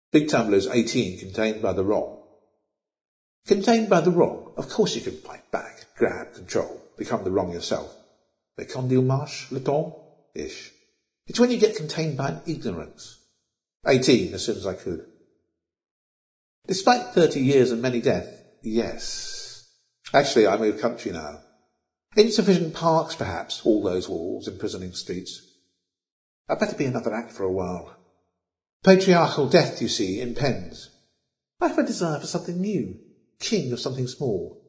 Big tumblers 18 contained by the wrong. Contained by the wrong, of course you can fight back, grab, control, become the wrong yourself. Mais quand il marche, le temps, ish. It's when you get contained by an ignorance. 18, as soon as I could. Despite 30 years and many deaths, yes. Actually, I moved country now. Insufficient parks, perhaps, all those walls, imprisoning streets. I'd better be another act for a while. Patriarchal death, you see, impends. I have a desire for something new, king of something small.